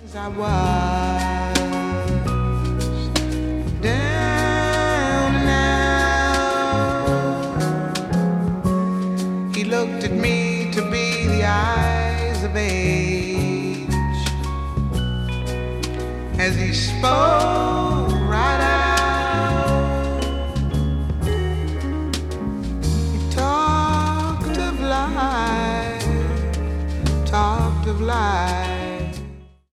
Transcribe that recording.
I was down now. He looked at me to be the eyes of age as he spoke.